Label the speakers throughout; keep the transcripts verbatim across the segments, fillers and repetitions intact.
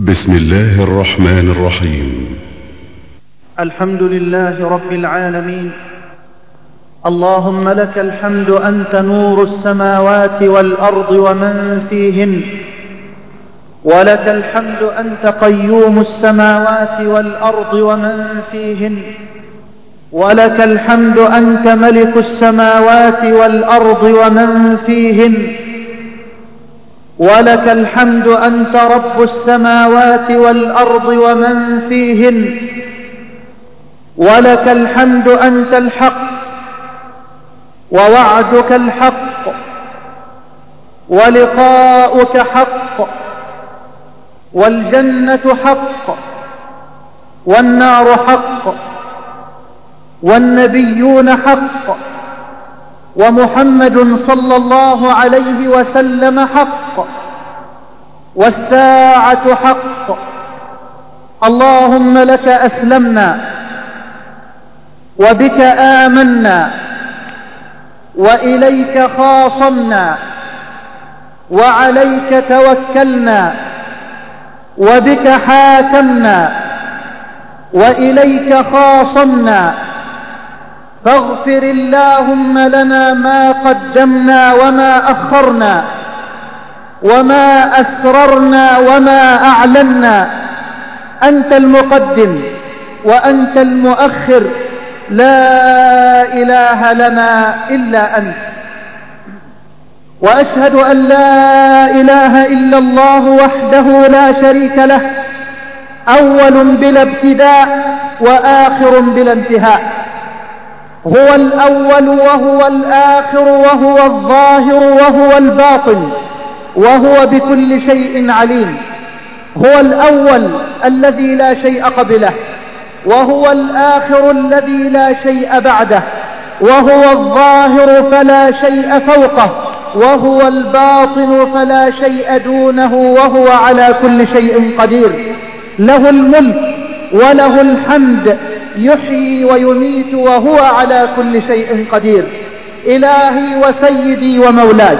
Speaker 1: بسم الله الرحمن الرحيم.
Speaker 2: الحمد لله رب العالمين. اللهم لك الحمد، أنت نور السماوات والأرض ومن فيهن، ولك الحمد أنت قيوم السماوات والأرض ومن فيهن، ولك الحمد أنت ملك السماوات والأرض ومن فيهن، ولك الحمد أنت رب السماوات والأرض ومن فيهن، ولك الحمد أنت الحق ووعدك الحق ولقاؤك حق والجنة حق والنار حق والنبيون حق ومحمد صلى الله عليه وسلم حق والساعة حق. اللهم لك أسلمنا وبك آمنا وإليك خاصمنا وعليك توكلنا وبك حاكمنا وإليك خاصمنا، فاغفر اللهم لنا ما قدمنا وما أخرنا وما أسررنا وما أعلنا. أنت المقدم وأنت المؤخر، لا إله لنا إلا أنت. وأشهد أن لا إله إلا الله وحده لا شريك له، أول بلا ابتداء وآخر بلا انتهاء، هو الأول وهو الآخر وهو الظاهر وهو الباطن وهو بكل شيء عليم. هو الأول الذي لا شيء قبله، وهو الآخر الذي لا شيء بعده، وهو الظاهر فلا شيء فوقه، وهو الباطن فلا شيء دونه، وهو على كل شيء قدير. له الملك وله الحمد، يحيي ويميت وهو على كل شيء قدير. إلهي وسيدي ومولاي،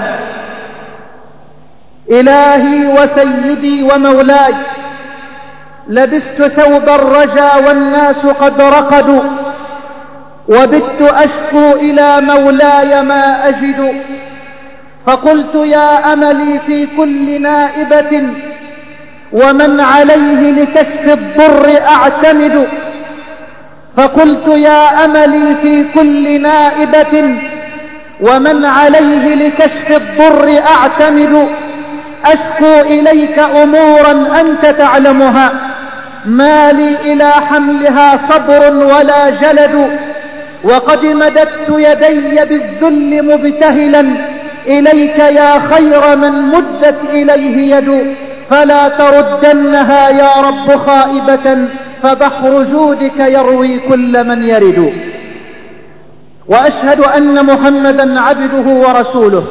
Speaker 2: إلهي وسيدي ومولاي، لبست ثوب الرجا والناس قد رقدوا، وبت أشكو إلى مولاي ما أجد، فقلت يا أملي في كل نائبة ومن عليه لكشف الضر أعتمد، فقلت يا أملي في كل نائبة ومن عليه لكشف الضر أعتمد، أشكو إليك أمورا أنت تعلمها، ما لي إلى حملها صبر ولا جلد، وقد مددت يدي بالذل مبتهلا إليك يا خير من مدت إليه يد، فلا تردنها يا رب خائبة، فبحر جودك يروي كل من يرد. وأشهد أن محمدا عبده ورسوله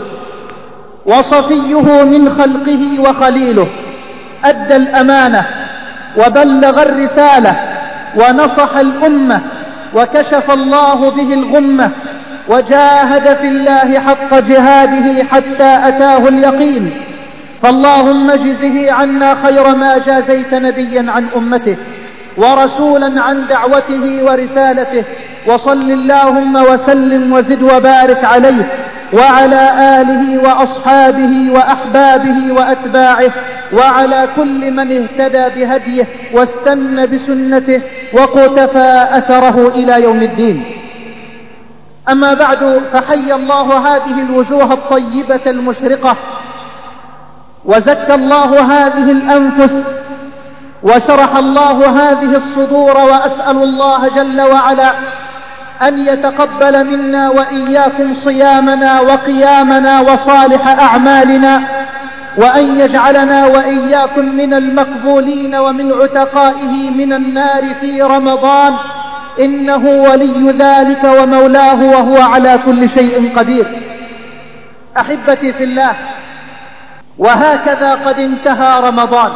Speaker 2: وصفيه من خلقه وخليله، أدى الأمانة وبلغ الرسالة ونصح الأمة، وكشف الله به الغمة، وجاهد في الله حق جهاده حتى أتاه اليقين. فاللهم اجزه عنا خير ما جازيت نبيا عن أمته ورسولا عن دعوته ورسالته، وصل اللهم وسلم وزد وبارك عليه وعلى آله وأصحابه وأحبابه وأتباعه، وعلى كل من اهتدى بهديه واستنى بسنته وقتفى أثره إلى يوم الدين. أما بعد، فحي الله هذه الوجوه الطيبة المشرقة، وزكى الله هذه الأنفس، وشرح الله هذه الصدور، وأسأل الله جل وعلا أن يتقبل منا وإياكم صيامنا وقيامنا وصالح أعمالنا، وأن يجعلنا وإياكم من المقبولين ومن عتقائه من النار في رمضان، إنه ولي ذلك ومولاه وهو على كل شيء قدير. أحبتي في الله، وهكذا قد انتهى رمضان،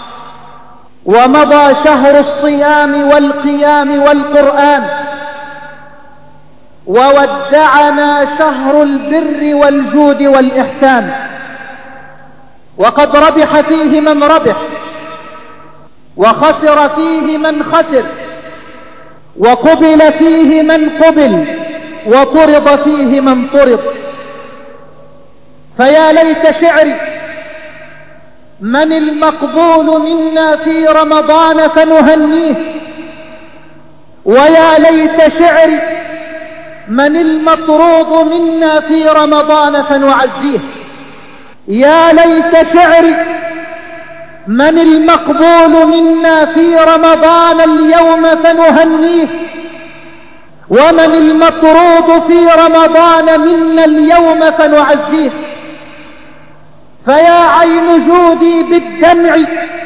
Speaker 2: ومضى شهر الصيام والقيام والقرآن، وودعنا شهر البر والجود والإحسان، وقد ربح فيه من ربح، وخسر فيه من خسر، وقبل فيه من قبل، وطرد فيه من طرد. فيا ليت شعري من المقبول منا في رمضان فنهنيه، ويا ليت شعري من المطرود منا في رمضان فنعزيه. يا ليت شعري من المقبول منا في رمضان اليوم فنهنيه، ومن المطرود في رمضان منا اليوم فنعزيه. فيا عين جودي بالدمع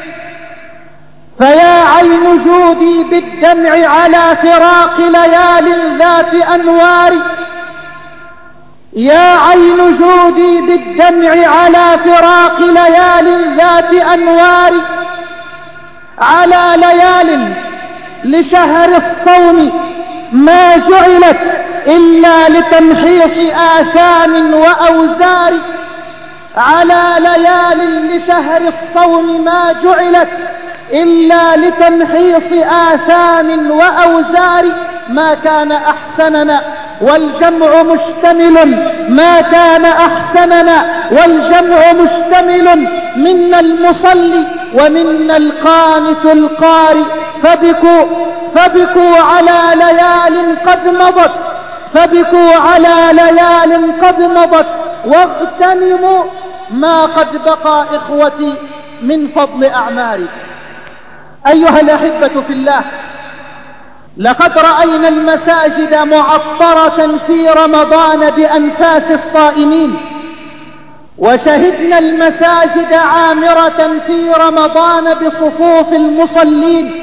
Speaker 2: فيا عين جودي بالدمع على فراق ليال ذات أنوار. يا عين جودي بالدمع على فراق ليال ذات أنوار، على ليال لشهر الصوم ما جعلت إلا لتمحيص آثام وأوزار. على ليال لشهر الصوم ما جعلت إلا لتمحيص آثام وأوزار. ما كان أحسننا والجمع مشتمل، ما كان أحسننا والجمع مشتمل، منا المصلي ومنا القانت القارئ. فبكوا فبكوا على ليال قد مضت فبكوا على ليال قد مضت واغتنموا ما قد بقى إخوتي من فضل أعماري. أيها الأحبة في الله، لقد رأينا المساجد معطرة في رمضان بأنفاس الصائمين، وشهدنا المساجد عامرة في رمضان بصفوف المصلين،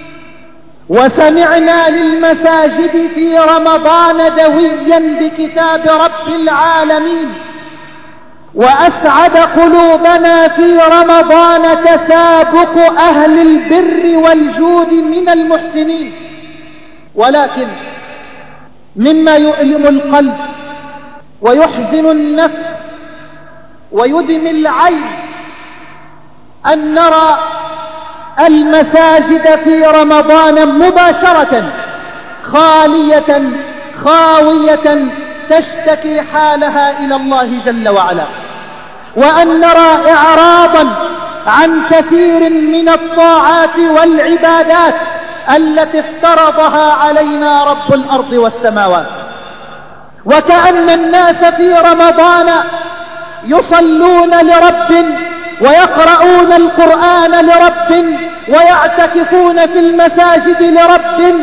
Speaker 2: وسمعنا للمساجد في رمضان دويا بكتاب رب العالمين. وأسعد قلوبنا في رمضان تسابق أهل البر والجود من المحسنين. ولكن مما يؤلم القلب ويحزن النفس ويدمي العين أن نرى المساجد في رمضان مباشرة خالية خاوية تشتكي حالها إلى الله جل وعلا، وأن نرى إعراضا عن كثير من الطاعات والعبادات التي افترضها علينا رب الأرض والسماوات. وكأن الناس في رمضان يصلون لرب ويقرؤون القرآن لرب ويعتكفون في المساجد لرب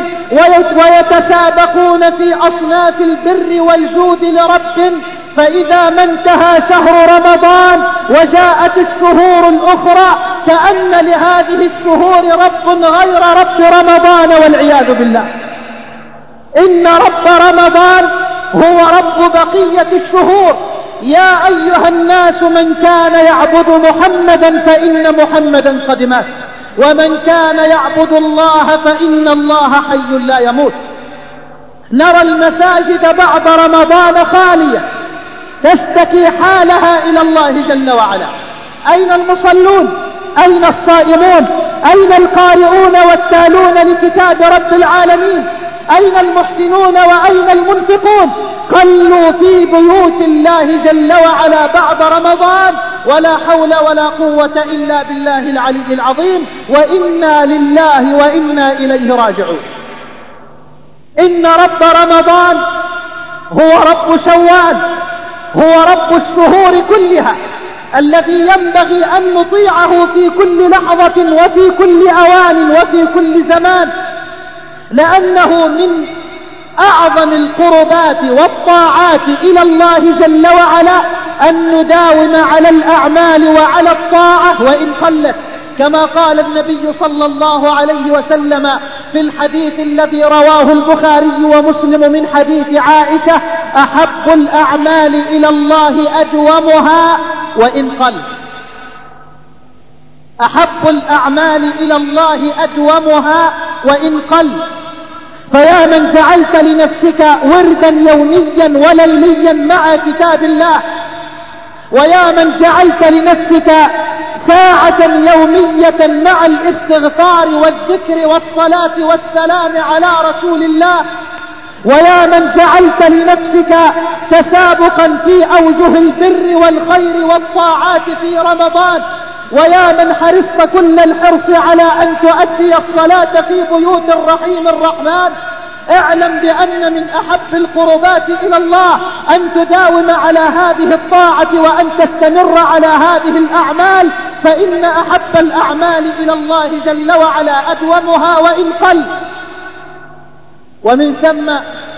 Speaker 2: ويتسابقون في أصناف البر والجود لرب. فإذا ما انتهى شهر رمضان وجاءت الشهور الأخرى كأن لهذه الشهور رب غير رب رمضان والعياذ بالله. إن رب رمضان هو رب بقية الشهور. يا أيها الناس من كان يعبد محمدا فإن محمدا قد مات، ومن كان يعبد الله فإن الله حي لا يموت. نرى المساجد بعد رمضان خالية تشتكي حالها إلى الله جل وعلا. أين المصلون؟ أين الصائمون؟ أين القارئون والتالون لكتاب رب العالمين؟ أين المحسنون وأين المنفقون؟ قلوا في بيوت الله جل وعلا بعد رمضان، ولا حول ولا قوة إلا بالله العلي العظيم، وإنا لله وإنا إليه راجعون. إن رب رمضان هو رب شوال، هو رب الشهور كلها، الذي ينبغي أن نطيعه في كل لحظة وفي كل أوان وفي كل زمان، لأنه من أعظم القربات والطاعات إلى الله جل وعلا أن نداوم على الأعمال وعلى الطاعة وإن قلت، كما قال النبي صلى الله عليه وسلم في الحديث الذي رواه البخاري ومسلم من حديث عائشة: أحب الأعمال إلى الله أدومها وإن قل. أحب الأعمال إلى الله أدومها وإن قل. فيا من جعلت لنفسك وردا يوميا وليليا مع كتاب الله، ويا من جعلت لنفسك ساعة يومية مع الاستغفار والذكر والصلاة والسلام على رسول الله. ويا من جعلت لنفسك تسابقا في أوجه البر والخير والطاعات في رمضان، ويا من حرصت كل الحرص على أن تؤدي الصلاة في بيوت الرحيم الرحمن، اعلم بأن من أحب القربات إلى الله أن تداوم على هذه الطاعة وأن تستمر على هذه الأعمال، فإن أحب الأعمال إلى الله جل وعلا أدومها وإن قل. ومن ثم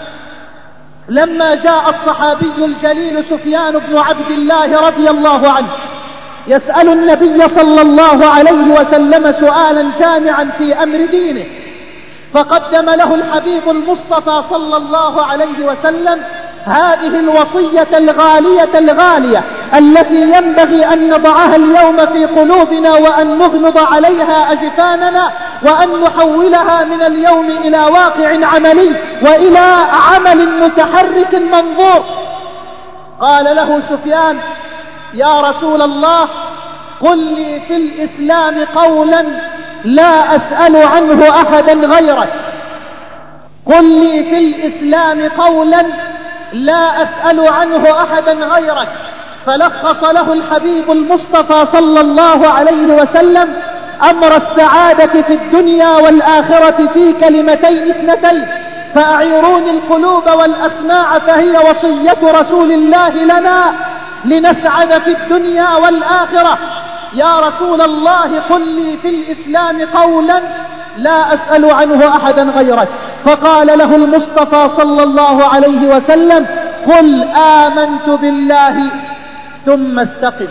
Speaker 2: لما جاء الصحابي الجليل سفيان بن عبد الله رضي الله عنه يسأل النبي صلى الله عليه وسلم سؤالا جامعا في أمر دينه، فقدم له الحبيب المصطفى صلى الله عليه وسلم هذه الوصية الغالية الغالية التي ينبغي أن نضعها اليوم في قلوبنا وأن نغمض عليها أجفاننا وأن نحولها من اليوم إلى واقع عملي وإلى عمل متحرك منظور. قال له سفيان: يا رسول الله، قل لي في الإسلام قولا لا أسأل عنه أحدا غيرك. قل لي في الإسلام قولا لا أسأل عنه أحدا غيرك. فلخص له الحبيب المصطفى صلى الله عليه وسلم أمر السعادة في الدنيا والآخرة في كلمتين اثنتين: فأعيروني القلوب والأسماع، فهي وصية رسول الله لنا لنسعد في الدنيا والآخرة. يا رسول الله، قل لي في الإسلام قولا لا أسأل عنه أحدا غيرك. فقال له المصطفى صلى الله عليه وسلم: قل آمنت بالله ثم استقم.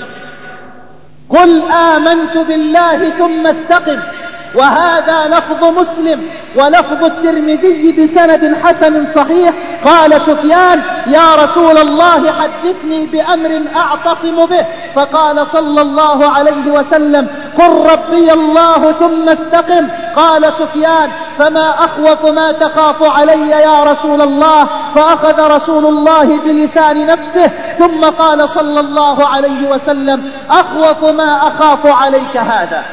Speaker 2: قل آمنت بالله ثم استقم. وهذا لفظ مسلم ولفظ الترمذي بسند حسن صحيح. قال سفيان: يا رسول الله، حدثني بأمر أعتصم به. فقال صلى الله عليه وسلم: قل ربي الله ثم استقم. قال سفيان: فما أخوف ما تخاف علي يا رسول الله؟ فأخذ رسول الله بلسان نفسه ثم قال صلى الله عليه وسلم: أخوف ما أخاف عليك هذا.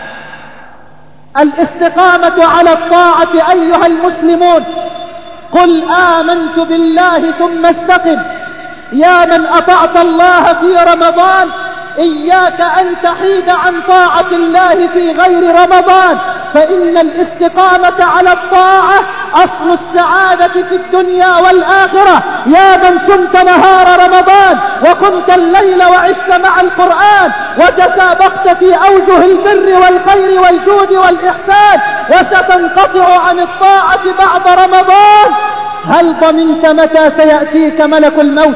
Speaker 2: الاستقامة على الطاعة أيها المسلمون. قل آمنت بالله ثم استقم. يا من أطعت الله في رمضان، إياك أن تحيد عن طاعة الله في غير رمضان، فإن الاستقامة على الطاعة أصل السعادة في الدنيا والآخرة. يا من صمت نهار رمضان وقمت الليل وعشت مع القرآن وتسابقت في أوجه البر والخير والجود والإحسان، وستنقطع عن الطاعة بعد رمضان، هل ضمنت متى سيأتيك ملك الموت؟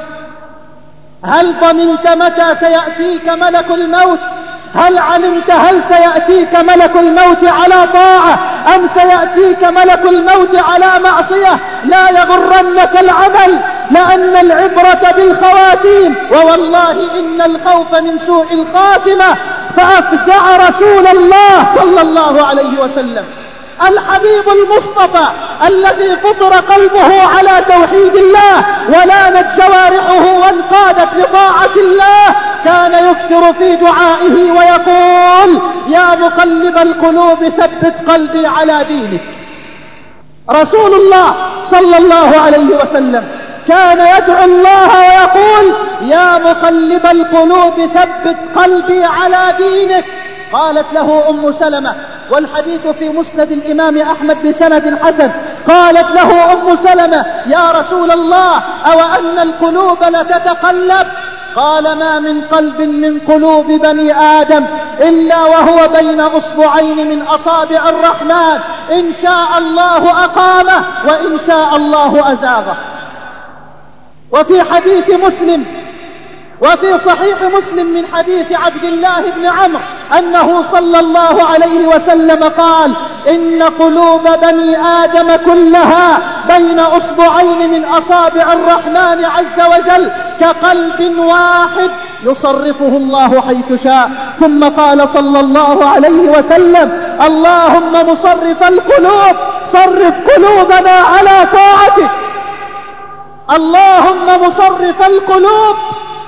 Speaker 2: هل ضمنت متى سيأتيك ملك الموت؟ هل علمت هل سيأتيك ملك الموت على طاعة أم سيأتيك ملك الموت على معصية؟ لا يغرنك العمل، لأن العبرة بالخواتيم، ووالله إن الخوف من سوء الخاتمة. فأفزع رسول الله صلى الله عليه وسلم الحبيب المصطفى الذي فطر قلبه على توحيد الله ولانت جوارحه وانقادت لطاعة الله، كان يكثر في دعائه ويقول: يا مقلب القلوب ثبت قلبي على دينك. رسول الله صلى الله عليه وسلم كان يدعو الله ويقول: يا مقلب القلوب ثبت قلبي على دينك. قالت له أم سلمة، والحديث في مسند الإمام أحمد بسند حسن، قالت له أم سلمة: يا رسول الله، أو أن القلوب لتتقلب؟ قال: ما من قلب من قلوب بني آدم إلا وهو بين أصبعين من أصابع الرحمن، إن شاء الله أقامه وإن شاء الله أزاغه. وفي حديث مسلم وفي صحيح مسلم من حديث عبد الله بن عمرو أنه صلى الله عليه وسلم قال: إن قلوب بني آدم كلها بين أصبعين من أصابع الرحمن عز وجل كقلب واحد يصرفه الله حيث شاء. ثم قال صلى الله عليه وسلم: اللهم مصرف القلوب صرف قلوبنا على طاعتك. اللهم مصرف القلوب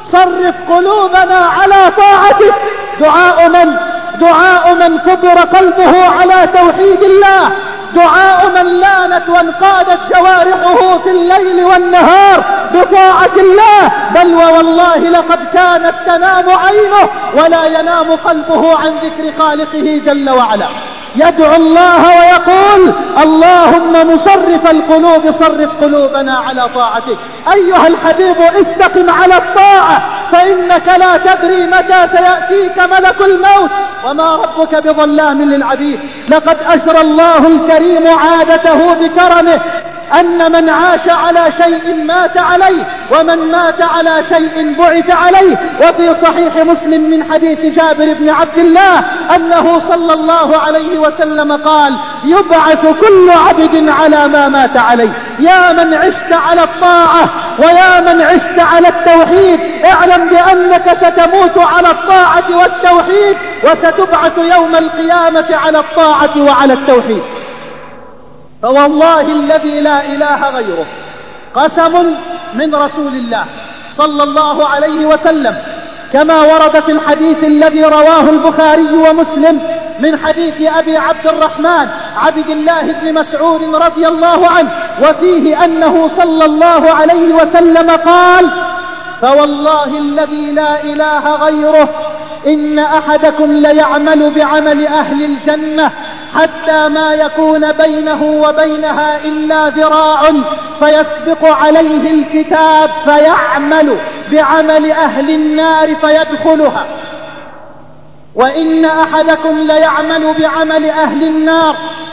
Speaker 2: صرف قلوبنا على طاعتك. دعاء من؟ دعاء من كبر قلبه على توحيد الله، دعاء من لانت وانقادت جوارحه في الليل والنهار بطاعة الله. بل ووالله لقد كانت تنام عينه ولا ينام قلبه عن ذكر خالقه جل وعلا، يدعو الله ويقول: اللهم مصرف القلوب صرف قلوبنا على طاعتك. أيها الحبيب استقم على الطاعة، فإنك لا تدري متى سيأتيك ملك الموت، وما ربك بظلام للعبيد. لقد أجرى الله الكريم عادته بكرمه أن من عاش على شيء مات عليه، ومن مات على شيء بعث عليه. وفي صحيح مسلم من حديث جابر بن عبد الله أنه صلى الله عليه وسلم قال: يبعث كل عبد على ما مات عليه. يا من عشت على الطاعة ويا من عشت على التوحيد، اعلم بأنك ستموت على الطاعة والتوحيد، وستبعث يوم القيامة على الطاعة وعلى التوحيد. فوالله الذي لا إله غيره، قسم من رسول الله صلى الله عليه وسلم، كما ورد في الحديث الذي رواه البخاري ومسلم من حديث أبي عبد الرحمن عبد الله بن مسعود رضي الله عنه، وفيه أنه صلى الله عليه وسلم قال: فوالله الذي لا إله غيره إن أحدكم ليعمل بعمل أهل الجنة حتى ما يكون بينه وبينها إلا ذراع فيسبق عليه الكتاب فيعمل بعمل أهل النار فيدخلها، وإن أحدكم ليعمل بعمل أهل النار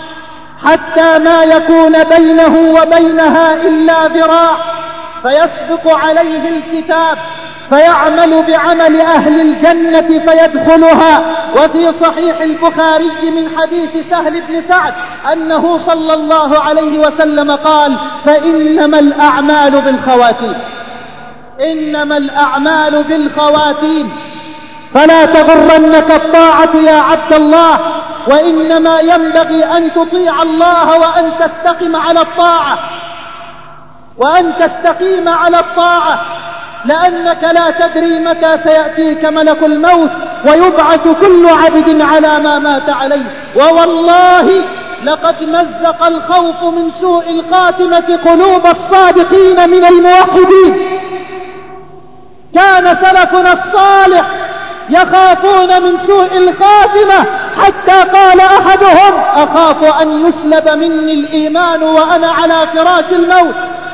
Speaker 2: حتى ما يكون بينه وبينها إلا ذراع فيسبق عليه الكتاب فيعمل بعمل أهل الجنة فيدخلها. وفي صحيح البخاري من حديث سهل بن سعد أنه صلى الله عليه وسلم قال: فإنما الأعمال بالخواتيم، إنما الأعمال بالخواتيم، فلا تغرنك الطاعة يا عبد الله، وإنما ينبغي أن تطيع الله وأن تستقم على الطاعة، وأن تستقيم على الطاعة، لأنك لا تدري متى سيأتيك ملك الموت ويبعث كل عبد على ما مات عليه. ووالله لقد مزق الخوف من سوء الخاتمة قلوب الصادقين من الموحدين. كان سلفنا الصالح يخافون من سوء الخاتمة حتى قال أحدهم: أخاف أن يسلب مني الإيمان وأنا على فراش الموت،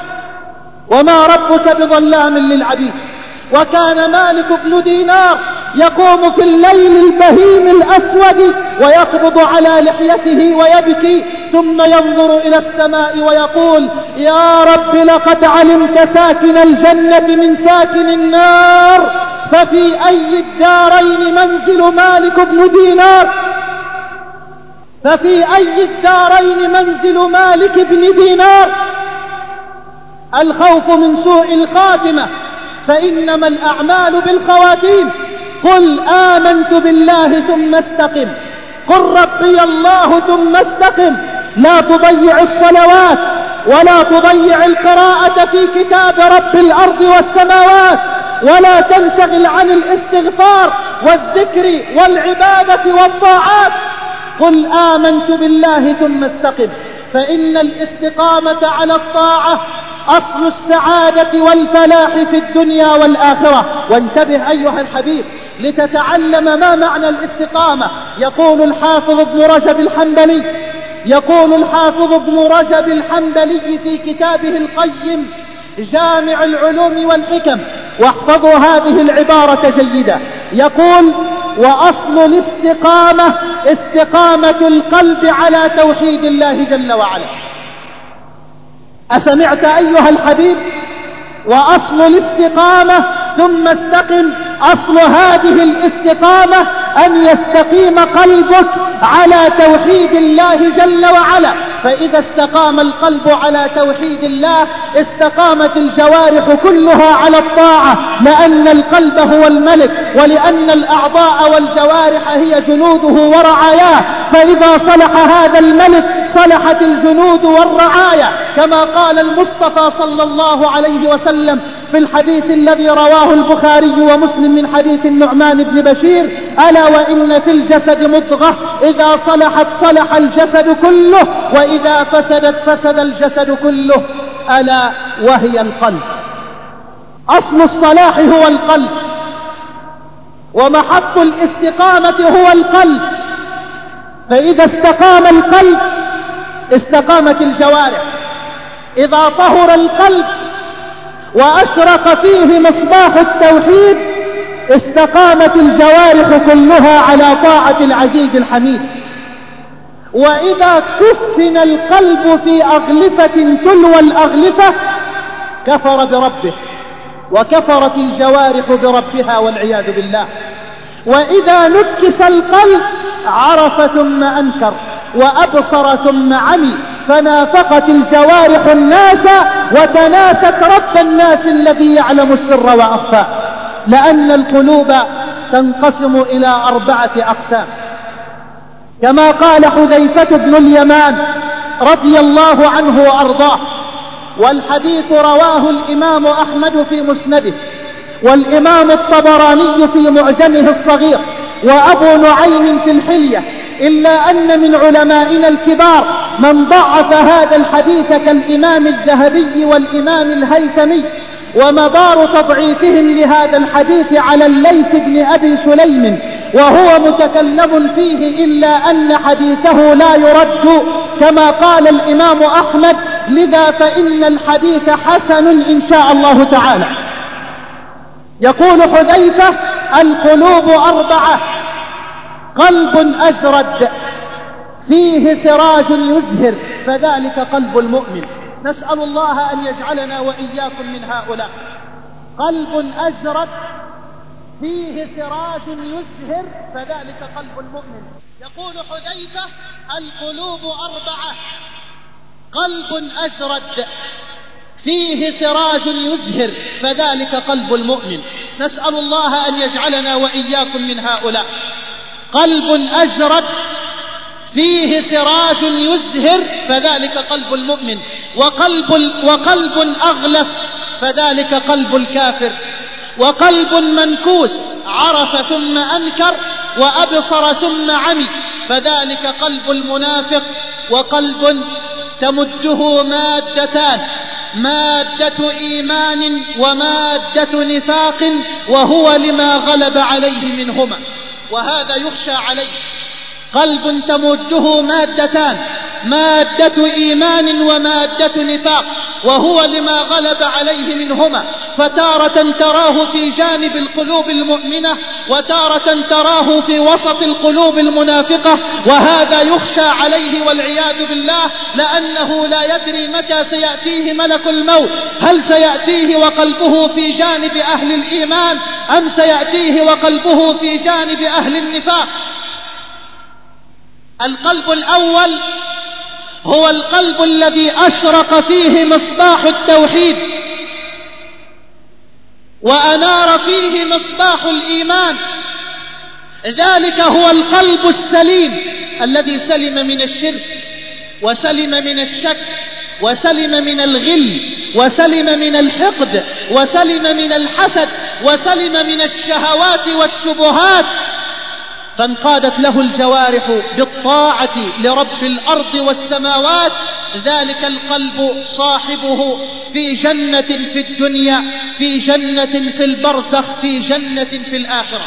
Speaker 2: وما ربك بظلام للعبيد. وكان مالك بن دينار يقوم في الليل البهيم الأسود ويقبض على لحيته ويبكي، ثم ينظر إلى السماء ويقول: يا رب لقد علمت ساكن الجنة من ساكن النار، ففي أي الدارين منزل مالك بن دينار؟ ففي أي الدارين منزل مالك بن دينار؟ الخوف من سوء الخاتمة، فإنما الأعمال بالخواتيم. قل آمنت بالله ثم استقم، قل ربي الله ثم استقم. لا تضيع الصلوات ولا تضيع القراءة في كتاب رب الأرض والسماوات، ولا تنشغل عن الاستغفار والذكر والعبادة والطاعات. قل آمنت بالله ثم استقم، فإن الاستقامة على الطاعة أصل السعادة والفلاح في الدنيا والآخرة. وانتبه أيها الحبيب لتتعلم ما معنى الاستقامة. يقول الحافظ ابن رجب الحنبلي يقول الحافظ ابن رجب الحنبلي في كتابه القيم جامع العلوم والحكم، واحفظوا هذه العبارة جيدة، يقول: وأصل الاستقامة استقامة القلب على توحيد الله جل وعلا. أسمعت أيها الحبيب؟ وأصل الاستقامة ثم استقم. أصل هذه الاستقامة أن يستقيم قلبك على توحيد الله جل وعلا، فإذا استقام القلب على توحيد الله استقامت الجوارح كلها على الطاعة، لأن القلب هو الملك، ولأن الأعضاء والجوارح هي جنوده ورعاياه. فإذا صلح هذا الملك صلحت الجنود والرعايا، كما قال المصطفى صلى الله عليه وسلم في الحديث الذي رواه البخاري ومسلم من حديث النعمان بن بشير: ألا وإن في الجسد مضغة إذا صلحت صلح الجسد كله وإذا فسدت فسد الجسد كله، ألا وهي القلب. أصل الصلاح هو القلب، ومحط الاستقامة هو القلب، فإذا استقام القلب استقامت الجوارح. إذا طهر القلب وأشرق فيه مصباح التوحيد استقامت الجوارح كلها على طاعة العزيز الحميد. وإذا كفن القلب في أغلفة تلو الأغلفة كفر بربه، وكفرت الجوارح بربها والعياذ بالله. وإذا نكس القلب عرف ثم أنكر، وأبصر ثم عمي، فنافقت الجوارح الناس وتناست رب الناس الذي يعلم السر وأخفى. لأن القلوب تنقسم إلى أربعة أقسام، كما قال حذيفة بن اليمان رضي الله عنه وأرضاه، والحديث رواه الإمام أحمد في مسنده، والإمام الطبراني في معجمه الصغير، وأبو نعيم في الحلية، إلا أن من علمائنا الكبار من ضعف هذا الحديث كالإمام الذهبي والإمام الهيثمي، ومدار تضعيفهم لهذا الحديث على الليث بن أبي سليم، وهو متكلم فيه، إلا أن حديثه لا يرد كما قال الإمام أحمد، لذا فإن الحديث حسن إن شاء الله تعالى. يقول حذيفة: القلوب أربعة: قلب أجرد فيه سراج يزهر فذلك قلب المؤمن. نسأل الله أن يجعلنا وإياكم من هؤلاء. قلب أجرد فيه سراج يزهر فذلك قلب المؤمن. يقول حذيفة: القلوب أربعة: قلب أجرد فيه سراج يزهر فذلك قلب المؤمن. نسأل الله أن يجعلنا وإياكم من هؤلاء. قلب أجرد فيه سراج يزهر فذلك قلب المؤمن. وقلب, وقلب أغلف فذلك قلب الكافر. وقلب منكوس عرف ثم أنكر وأبصر ثم عمي فذلك قلب المنافق. وقلب تمده مادتان: مادة إيمان ومادة نفاق، وهو لما غلب عليه منهما، وهذا يخشى عليه. قلب تمده مادتان: مادة إيمان ومادة نفاق، وهو لما غلب عليه منهما، فتارة تراه في جانب القلوب المؤمنة، وتارة تراه في وسط القلوب المنافقة، وهذا يخشى عليه والعياذ بالله، لأنه لا يدري متى سيأتيه ملك الموت، هل سيأتيه وقلبه في جانب أهل الإيمان أم سيأتيه وقلبه في جانب أهل النفاق. القلب الأول هو القلب الذي أشرق فيه مصباح التوحيد وأنار فيه مصباح الإيمان، ذلك هو القلب السليم الذي سلم من الشرك وسلم من الشك وسلم من الغل وسلم من الحقد وسلم من الحسد وسلم من الشهوات والشبهات، فانقادت له الجوارح بالطاعة لرب الأرض والسماوات. ذلك القلب صاحبه في جنة في الدنيا، في جنة في البرزخ، في جنة في الآخرة.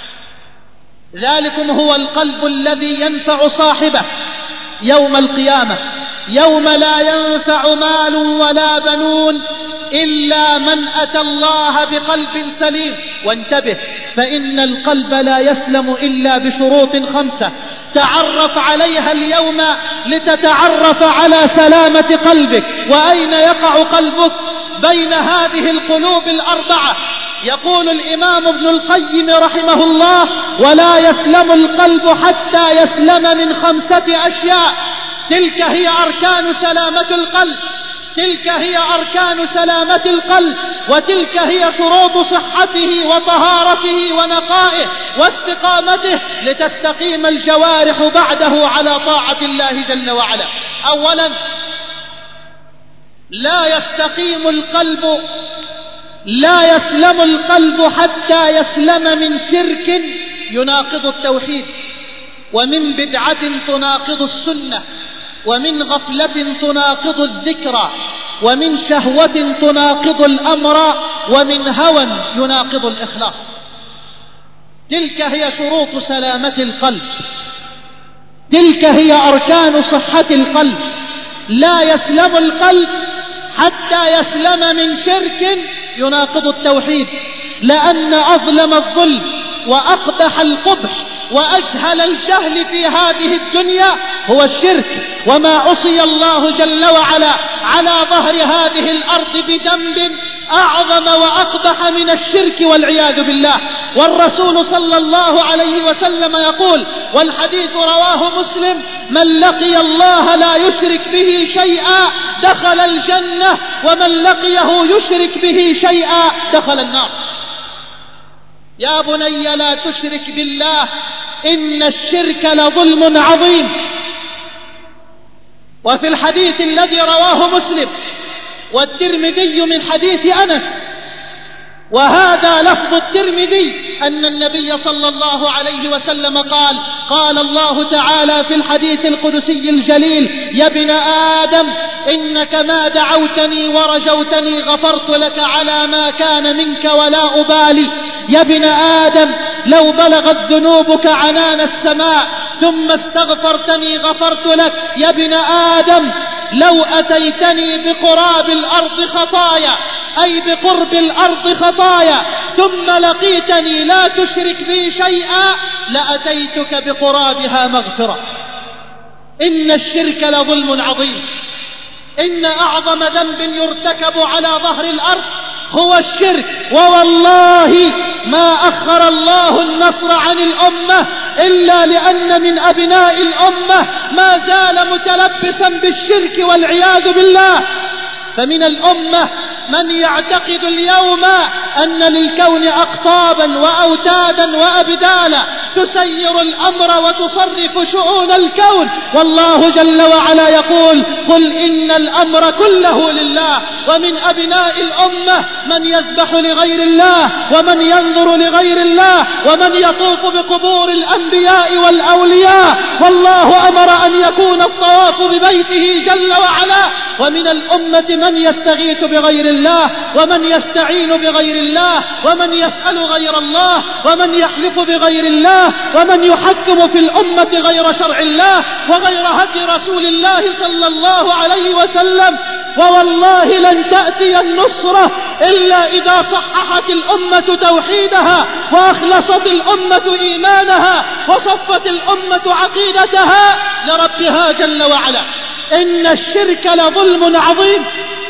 Speaker 2: ذلكم هو القلب الذي ينفع صاحبه يوم القيامة، يوم لا ينفع مال ولا بنون إلا من أتى الله بقلب سليم. وانتبه، فإن القلب لا يسلم إلا بشروط خمسة تعرف عليها اليوم لتتعرف على سلامة قلبك. وأين يقع قلبك؟ بين هذه القلوب الأربعة. يقول الإمام ابن القيم رحمه الله: ولا يسلم القلب حتى يسلم من خمسة أشياء، تلك هي أركان سلامة القلب. تلك هي أركان سلامة القلب، وتلك هي شروط صحته وطهارته ونقائه واستقامته، لتستقيم الجوارح بعده على طاعة الله جل وعلا. أولا، لا يستقيم القلب، لا يسلم القلب حتى يسلم من شرك يناقض التوحيد، ومن بدعة تناقض السنة، ومن غفلة تناقض الذكرى، ومن شهوة تناقض الأمر، ومن هوى يناقض الإخلاص. تلك هي شروط سلامة القلب، تلك هي أركان صحة القلب. لا يسلم القلب حتى يسلم من شرك يناقض التوحيد، لأن أظلم الظلم وأقبح القبح وأجهل الجهل في هذه الدنيا هو الشرك، وما عصي الله جل وعلا على ظهر هذه الأرض بذنب أعظم وأقبح من الشرك والعياذ بالله. والرسول صلى الله عليه وسلم يقول، والحديث رواه مسلم: من لقي الله لا يشرك به شيئا دخل الجنة، ومن لقيه يشرك به شيئا دخل النار. يا بني لا تشرك بالله إن الشرك لظلم عظيم. وفي الحديث الذي رواه مسلم والترمذي من حديث أنس، وهذا لفظ الترمذي، أن النبي صلى الله عليه وسلم قال: قال الله تعالى في الحديث القدسي الجليل: يا ابن آدم إنك ما دعوتني ورجوتني غفرت لك على ما كان منك ولا أبالي. يا ابن آدم لو بلغت ذنوبك عنان السماء ثم استغفرتني غفرت لك. يا ابن آدم لو أتيتني بقراب الأرض خطايا، أي بقرب الأرض خطايا، ثم لقيتني لا تشرك بي شيئا لأتيتك بقرابها مغفرة. إن الشرك لظلم عظيم. إن أعظم ذنب يرتكب على ظهر الأرض هو الشرك، ووالله ما أخر الله النصر عن الأمة إلا لأن من أبناء الأمة ما زال متلبسا بالشرك والعياذ بالله. فمن الأمة من يعتقد اليوم أن للكون أقطابا وأوتادا وأبدالا تسير الأمر وتصرف شؤون الكون، والله جل وعلا يقول: قل إن الأمر كله لله. ومن أبناء الأمة من يذبح لغير الله، ومن ينظر لغير الله، ومن يطوف بقبور الأنبياء والأولياء، والله أمر أن يكون الطواف ببيته جل وعلا. ومن الأمة من يستغيث بغير الله، ومن يستعين بغير الله، ومن يسأل غير الله، ومن يحلف بغير الله، ومن يحكم في الأمة غير شرع الله وغير هدي رسول الله صلى الله عليه وسلم. ووالله لن تأتي النصرة إلا إذا صححت الأمة توحيدها، وأخلصت الأمة إيمانها، وصفت الأمة عقيدتها لربها جل وعلا. إن الشرك لظلم عظيم.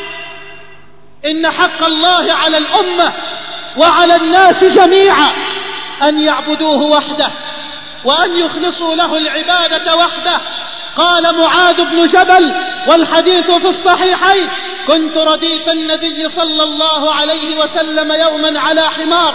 Speaker 2: إن حق الله على الأمة وعلى الناس جميعا أن يعبدوه وحده، وأن يخلصوا له العبادة وحده. قال معاذ بن جبل، والحديث في الصحيحين: كنت رديف النبي صلى الله عليه وسلم يوما على حمار،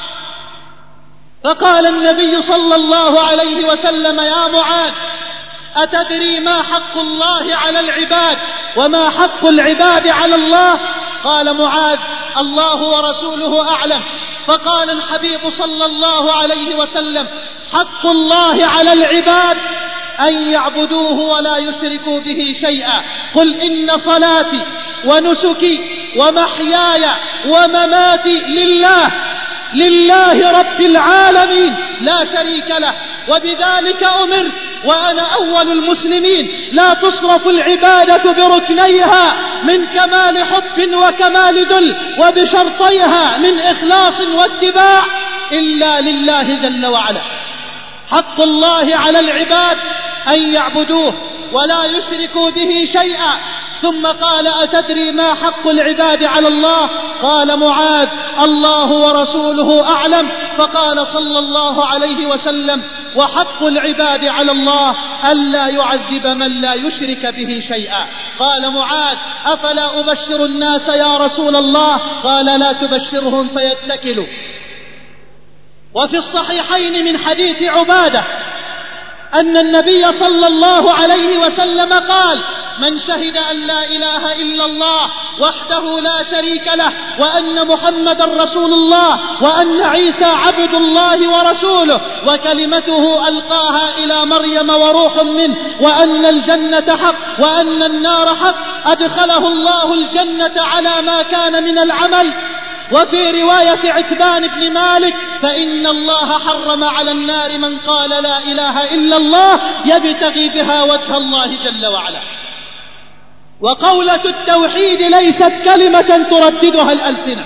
Speaker 2: فقال النبي صلى الله عليه وسلم: يا معاذ، أتدري ما حق الله على العباد وما حق العباد على الله؟ قال معاذ: الله ورسوله أعلم. فقال الحبيب صلى الله عليه وسلم: حق الله على العباد أن يعبدوه ولا يشركوا به شيئا. قل إن صلاتي ونسكي ومحياي ومماتي لله لله رب العالمين لا شريك له، وبذلك أمرت وأنا أول المسلمين. لا تصرف العبادة بركنيها من كمال حب وكمال ذل، وبشرطيها من إخلاص واتباع، إلا لله جل وعلا. حق الله على العباد أن يعبدوه ولا يشركوا به شيئا، ثم قال: أتدري ما حق العباد على الله؟ قال معاذ: الله ورسوله أعلم. فقال صلى الله عليه وسلم: وحق العباد على الله ألا يعذب من لا يشرك به شيئا. قال معاذ: أفلا أبشر الناس يا رسول الله؟ قال: لا تبشرهم فيتكلوا. وفي الصحيحين من حديث عبادة أن النبي صلى الله عليه وسلم قال: من شهد أن لا إله إلا الله وحده لا شريك له وأن محمدا رسول الله وأن عيسى عبد الله ورسوله وكلمته ألقاها إلى مريم وروح منه وأن الجنة حق وأن النار حق أدخله الله الجنة على ما كان من العمل. وفي رواية عتبان بن مالك: فإن الله حرم على النار من قال لا إله إلا الله يبتغي بها وجه الله جل وعلا. وقولة التوحيد ليست كلمة ترددها الألسنة،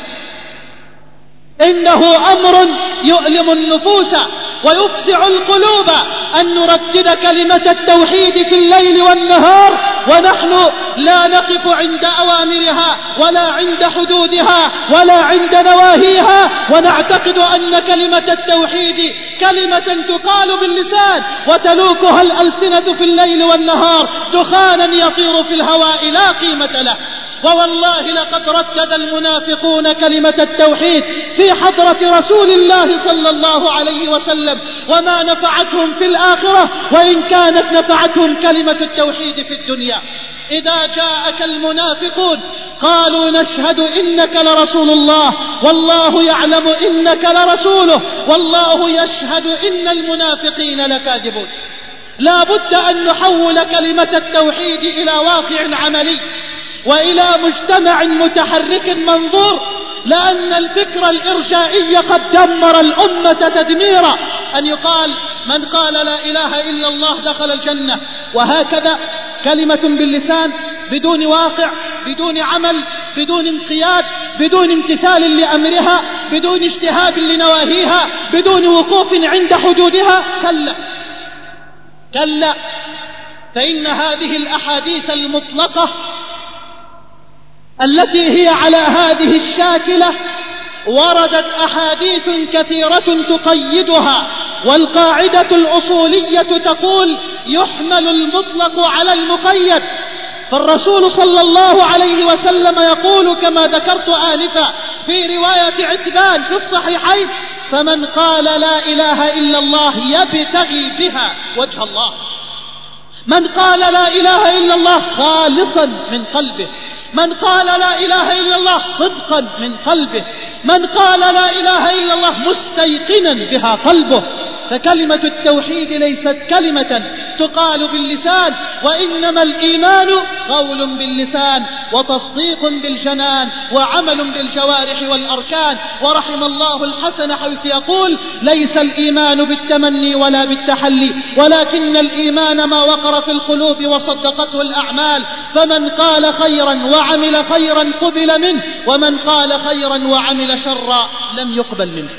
Speaker 2: إنه أمر يؤلم النفوس ويفزع القلوب أن نردد كلمة التوحيد في الليل والنهار ونحن لا نقف عند أوامرها ولا عند حدودها ولا عند نواهيها، ونعتقد أن كلمة التوحيد كلمة تقال باللسان وتلوكها الألسنة في الليل والنهار دخانا يطير في الهواء لا قيمة له. ووالله لقد ردد المنافقون كلمة التوحيد في حضرة رسول الله صلى الله عليه وسلم وما نفعتهم في الآخرة، وإن كانت نفعتهم كلمة التوحيد في الدنيا. إذا جاءك المنافقون قالوا: نشهد إنك لرسول الله والله يعلم إنك لرسوله والله يشهد إن المنافقين لكاذبون. لا بد أن نحول كلمة التوحيد إلى واقع عملي وإلى مجتمع متحرك منظور، لأن الفكر الإرجائي قد دمر الأمة تدميرا. أن يقال: من قال لا إله إلا الله دخل الجنة، وهكذا كلمة باللسان بدون واقع، بدون عمل، بدون انقياد، بدون امتثال لأمرها، بدون اجتهاد لنواهيها، بدون وقوف عند حدودها. كلا كلا، فإن هذه الأحاديث المطلقة التي هي على هذه الشاكلة وردت أحاديث كثيرة تقيدها، والقاعدة الأصولية تقول: يحمل المطلق على المقيد. فالرسول صلى الله عليه وسلم يقول كما ذكرت آنفا في رواية عتبان في الصحيحين: فمن قال لا إله إلا الله يبتغي بها وجه الله. من قال لا إله إلا الله خالصا من قلبه، من قال لا إله إلا الله صدقا من قلبه، من قال لا إله إلا الله مستيقنا بها قلبه. فكلمة التوحيد ليست كلمة تقال باللسان، وإنما الإيمان قول باللسان وتصديق بالجنان وعمل بالجوارح والأركان. ورحم الله الحسن حيث يقول: ليس الإيمان بالتمني ولا بالتحلي ولكن الإيمان ما وقر في القلوب وصدقته الأعمال. فمن قال خيرا وعمل خيرا قبل منه، ومن قال خيرا وعمل شرا لم يقبل منه.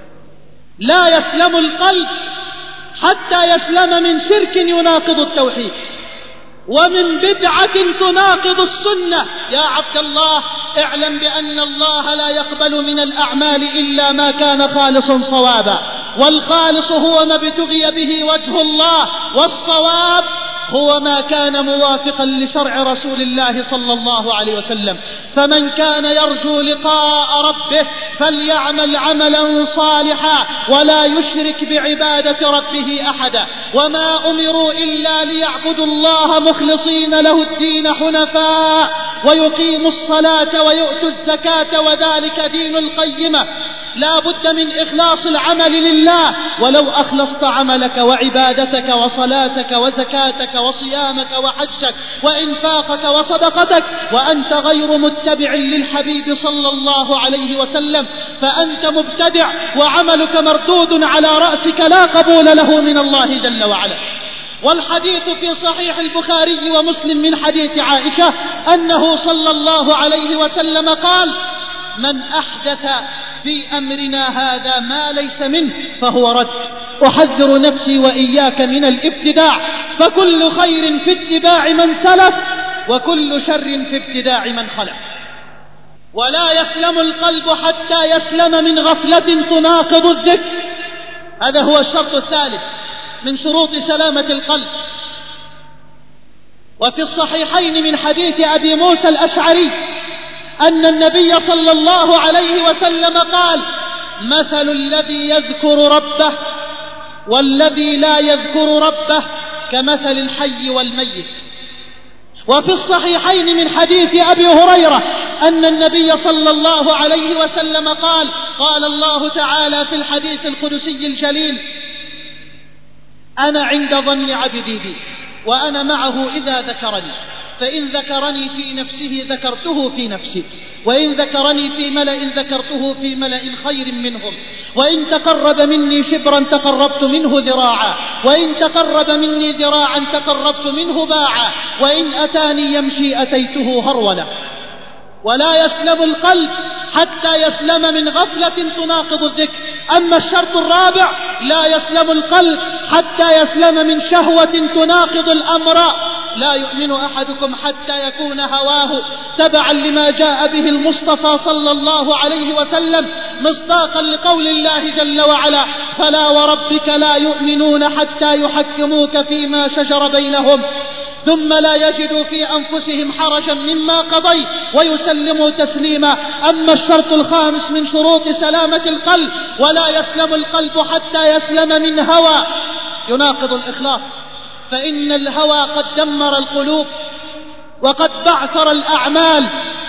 Speaker 2: لا يسلم القلب حتى يسلم من شرك يناقض التوحيد ومن بدعة تناقض السنة. يا عبد الله، اعلم بأن الله لا يقبل من الأعمال إلا ما كان خالصا صوابا، والخالص هو ما ابتغي به وجه الله، والصواب هو ما كان موافقا لشرع رسول الله صلى الله عليه وسلم. فمن كان يرجو لقاء ربه فليعمل عملا صالحا ولا يشرك بعبادة ربه أحدا. وما أمروا إلا ليعبدوا الله مخلصين له الدين حنفاء ويقيموا الصلاة ويؤتوا الزكاة وذلك دين القيمة. لا بد من إخلاص العمل لله، ولو أخلصت عملك وعبادتك وصلاتك وزكاتك وصيامك وحجك وإنفاقك وصدقتك وأنت غير متبع للحبيب صلى الله عليه وسلم فأنت مبتدع وعملك مردود على رأسك لا قبول له من الله جل وعلا. والحديث في صحيح البخاري ومسلم من حديث عائشة أنه صلى الله عليه وسلم قال: من أحدث في أمرنا هذا ما ليس منه فهو رد. أحذر نفسي وإياك من الابتداع، فكل خير في اتباع من سلف
Speaker 3: وكل شر في ابتداع من خلق. ولا يسلم القلب حتى يسلم من غفلة تناقض الذكر. هذا هو الشرط الثالث من شروط سلامة القلب. وفي الصحيحين من حديث أبي موسى الأشعري أن النبي صلى الله عليه وسلم قال: مثل الذي يذكر ربه والذي لا يذكر ربه كمثل الحي والميت. وفي الصحيحين من حديث أبي هريرة أن النبي صلى الله عليه وسلم قال: قال الله تعالى في الحديث القدسي الجليل: أنا عند ظن عبدي بي وأنا معه إذا ذكرني، فإن ذكرني في نفسه ذكرته في نفسي، وإن ذكرني في ملأ ذكرته في ملأ خير منهم، وإن تقرب مني شبرا تقربت منه ذراعا، وإن تقرب مني ذراعا تقربت منه باعا، وإن أتاني يمشي أتيته هرولا. ولا يسلم القلب حتى يسلم من غفلة تناقض الذكر. أما الشرط الرابع: لا يسلم القلب حتى يسلم من شهوة تناقض الأمر. لا يؤمن أحدكم حتى يكون هواه تبعا لما جاء به المصطفى صلى الله عليه وسلم، مصداقا لقول الله جل وعلا: فلا وربك لا يؤمنون حتى يحكموك فيما شجر بينهم ثم لا يجدوا في أنفسهم حرجا مما قضيت ويسلموا تسليما. أما الشرط الخامس من شروط سلامة القلب: ولا يسلم القلب حتى يسلم من هوى يناقض الإخلاص، فإن الهوى قد دمر القلوب وقد بعثر الأعمال،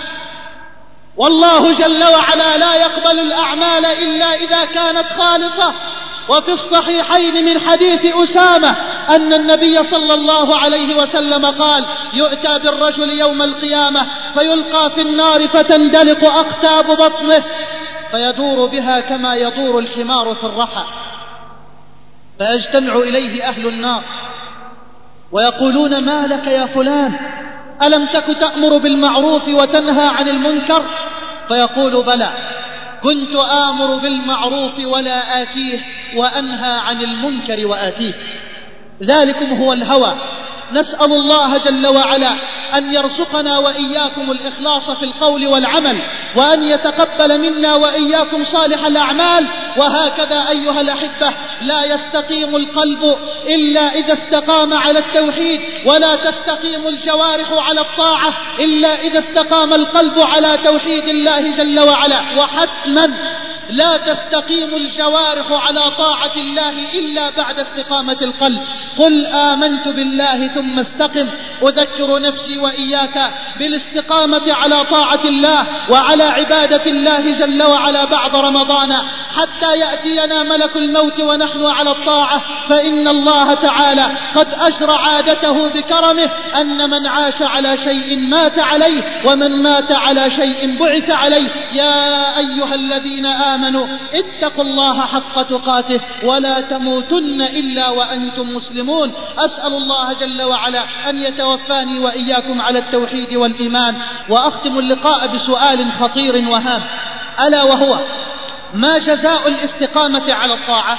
Speaker 3: والله جل وعلا لا يقبل الأعمال إلا إذا كانت خالصة. وفي الصحيحين من حديث أسامة أن النبي صلى الله عليه وسلم قال: يؤتى بالرجل يوم القيامة فيلقى في النار فتندلق أقتاب بطنه فيدور بها كما يدور الحمار في الرحى، فيجتمع إليه أهل النار ويقولون: ما لك يا فلان؟ ألم تك تأمر بالمعروف وتنهى عن المنكر؟ فيقول: بلى، كنت آمر بالمعروف ولا آتيه وأنهى عن المنكر وآتيه. ذلكم هو الهوى. نسأل الله جل وعلا أن يرزقنا وإياكم الإخلاص في القول والعمل، وأن يتقبل منا وإياكم صالح الأعمال. وهكذا أيها الأحبة، لا يستقيم القلب إلا إذا استقام على التوحيد، ولا تستقيم الجوارح على الطاعة إلا إذا استقام القلب على توحيد الله جل وعلا. وحتما لا تستقيم الجوارح على طاعة الله إلا بعد استقامة القلب. قل آمنت بالله ثم استقم. أذكر نفسي وإياك بالاستقامة على طاعة الله وعلى عبادة الله جل وعلا بعد رمضان، حتى يأتينا ملك الموت ونحن على الطاعة، فإن الله تعالى قد أجرى عادته بكرمه أن من عاش على شيء مات عليه، ومن مات على شيء بعث عليه. يا أيها الذين آمنوا اتقوا الله حق تقاته ولا تموتن إلا وأنتم مسلمون. أسأل الله جل وعلا أن يتوفاني وإياكم على التوحيد والإيمان. وأختم اللقاء بسؤال خطير وهام، ألا وهو: ما جزاء الاستقامة على الطاعة؟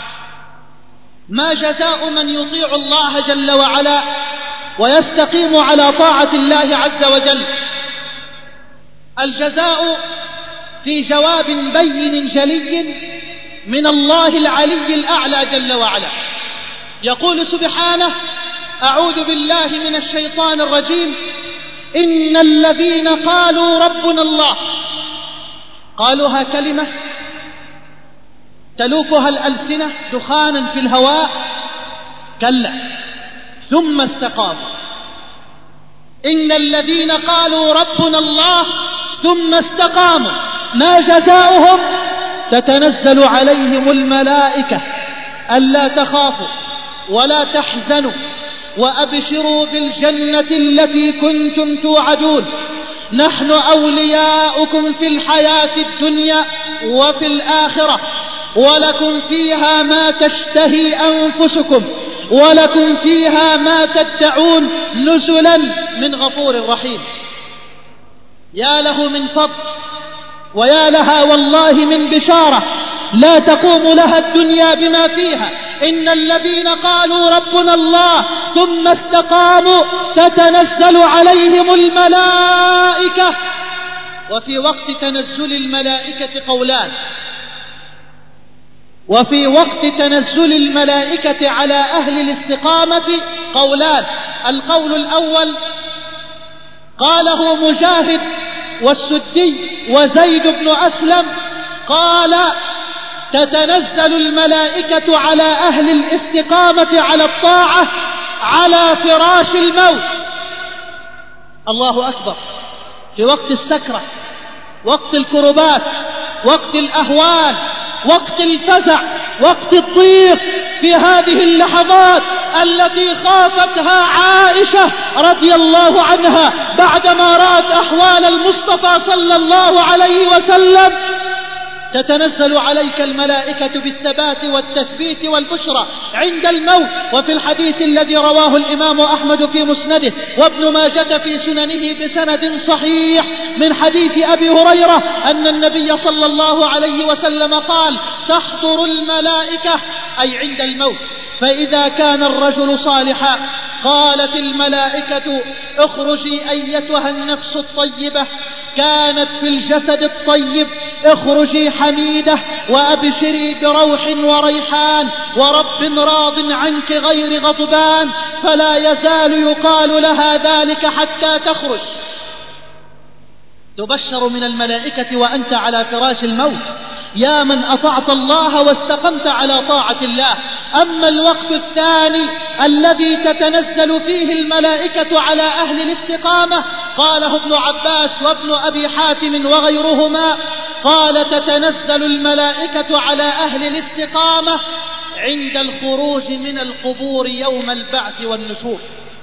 Speaker 3: ما جزاء من يطيع الله جل وعلا ويستقيم على طاعة الله عز وجل؟ الجزاء في جواب بين جلي من الله العلي الأعلى جل وعلا. يقول سبحانه: أعوذ بالله من الشيطان الرجيم: إن الذين قالوا ربنا الله، قالوها كلمة تلوكها الألسنة دخانا في الهواء؟ كلا، ثم استقاموا. إن الذين قالوا ربنا الله ثم استقاموا ما جزاؤهم؟ تتنزل عليهم الملائكة ألا تخافوا ولا تحزنوا وأبشروا بالجنة التي كنتم توعدون، نحن أولياؤكم في الحياة الدنيا وفي الآخرة، ولكم فيها ما تشتهي أنفسكم ولكم فيها ما تدعون، نزلا من غفور رحيم. يا له من فضل ويا لها والله من بشارة لا تقوم لها الدنيا بما فيها إن الذين قالوا ربنا الله ثم استقاموا تتنزل عليهم الملائكة. وفي وقت تنزل الملائكة قولان، وفي وقت تنزل الملائكة على أهل الاستقامة قولان. القول الأول قاله مجاهد والسدي وزيد بن أسلم، قال تتنزل الملائكة على أهل الاستقامة على الطاعة على فراش الموت. الله أكبر. في وقت السكرة، وقت الكربات، وقت الأهوال، وقت الفزع، وقت الضيق، في هذه اللحظات التي خافتها عائشة رضي الله عنها بعدما رأت أحوال المصطفى صلى الله عليه وسلم، تتنزل عليك الملائكة بالثبات والتثبيت والبشرى عند الموت. وفي الحديث الذي رواه الإمام أحمد في مسنده وابن ماجة في سننه بسند صحيح من حديث أبي هريرة أن النبي صلى الله عليه وسلم قال: تحضر الملائكة أي عند الموت، فإذا كان الرجل صالحا قالت الملائكة: اخرجي أيتها النفس الطيبة كانت في الجسد الطيب، اخرجي حميدة وأبشري بروح وريحان ورب راض عنك غير غضبان. فلا يزال يقال لها ذلك حتى تخرج. تبشر من الملائكة وأنت على فراش الموت، يا من أطعت الله واستقمت على طاعة الله. أما الوقت الثاني الذي تتنزل فيه الملائكة على أهل الاستقامة قاله ابن عباس وابن أبي حاتم وغيرهما، قال: تتنزل الملائكة على أهل الاستقامة عند الخروج من القبور يوم البعث والنشور.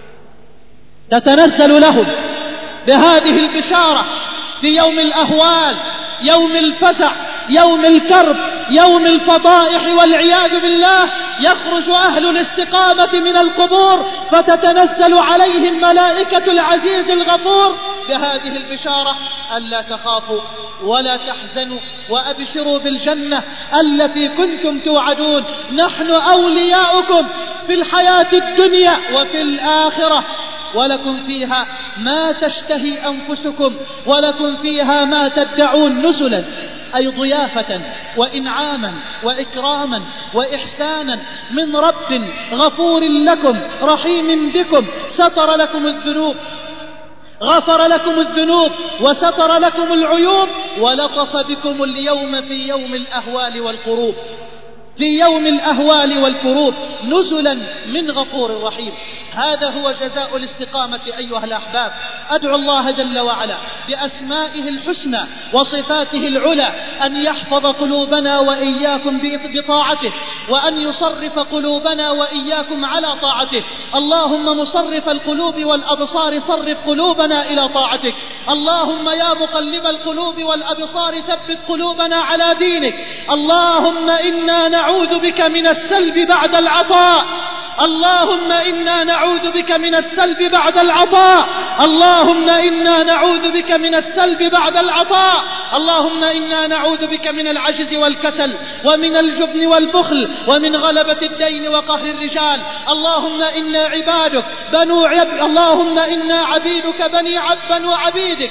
Speaker 3: تتنزل لهم بهذه البشارة في يوم الأهوال، يوم الفزع، يوم الكرب، يوم الفضائح والعياذ بالله. يخرج أهل الاستقامة من القبور فتتنزل عليهم ملائكة العزيز الغفور بهذه البشارة: ألا تخافوا ولا تحزنوا وأبشروا بالجنة التي كنتم توعدون، نحن أولياؤكم في الحياة الدنيا وفي الآخرة، ولكم فيها ما تشتهي أنفسكم ولكم فيها ما تدعون، نزلا أي ضيافة وإنعاما وإكراما وإحسانا من رب غفور لكم رحيم بكم، ستر لكم الذنوب، غفر لكم الذنوب وستر لكم العيوب، ولطف بكم اليوم في يوم الأهوال والكروب، في يوم الأهوال والكروب، نزلا من غفور رحيم. هذا هو جزاء الاستقامة أيها الأحباب. أدعو الله جل وعلا بأسمائه الحسنى وصفاته العلى أن يحفظ قلوبنا وإياكم بطاعته، وأن يصرف قلوبنا وإياكم على طاعته. اللهم مصرف القلوب والأبصار صرف قلوبنا إلى طاعتك. اللهم يا مقلب القلوب والأبصار ثبت قلوبنا على دينك. اللهم إنا نعوذ بك من السلب بعد العطاء، اللهم إنا نعوذ بك من السلب بعد العطاء، اللهم إنا نعوذ بك من السلب بعد العطاء، اللهم إنا نعوذ بك من العجز والكسل ومن الجبن والبخل ومن غلبة الدين وقهر الرجال. اللهم إنا عبادك بنو عب... اللهم إنا عبيدك بني عب بنو عبيدك،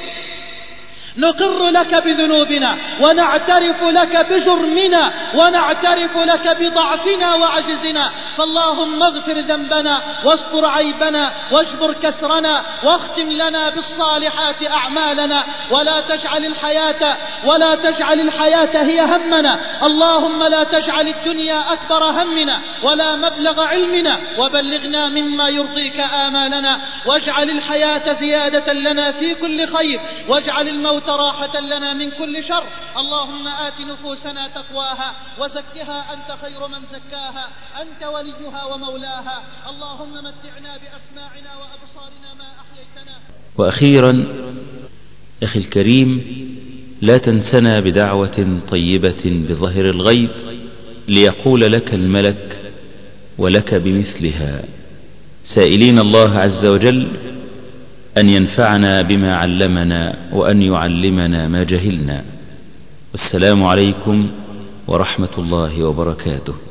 Speaker 3: نقر لك بذنوبنا ونعترف لك بجرمنا ونعترف لك بضعفنا وعجزنا، فاللهم اغفر ذنبنا واستر عيبنا واجبر كسرنا واختم لنا بالصالحات أعمالنا، ولا تجعل الحياة ولا تجعل الحياة هي همنا. اللهم لا تجعل الدنيا أكبر همنا ولا مبلغ علمنا، وبلغنا مما يرضيك آمالنا، واجعل الحياة زيادة لنا في كل خير، واجعل الموت راحة لنا من كل شر. اللهم آت نفوسنا تقواها وزكها أنت خير من زكاها، أنت وليها ومولاها. اللهم متعنا بأسماعنا وأبصارنا ما أحييتنا.
Speaker 4: وأخيرا أخي الكريم، لا تنسنا بدعوة طيبة بظهر الغيب ليقول لك الملك ولك بمثلها، سائلين الله عز وجل أن ينفعنا بما علمنا وأن يعلمنا ما جهلنا. والسلام عليكم ورحمة الله وبركاته.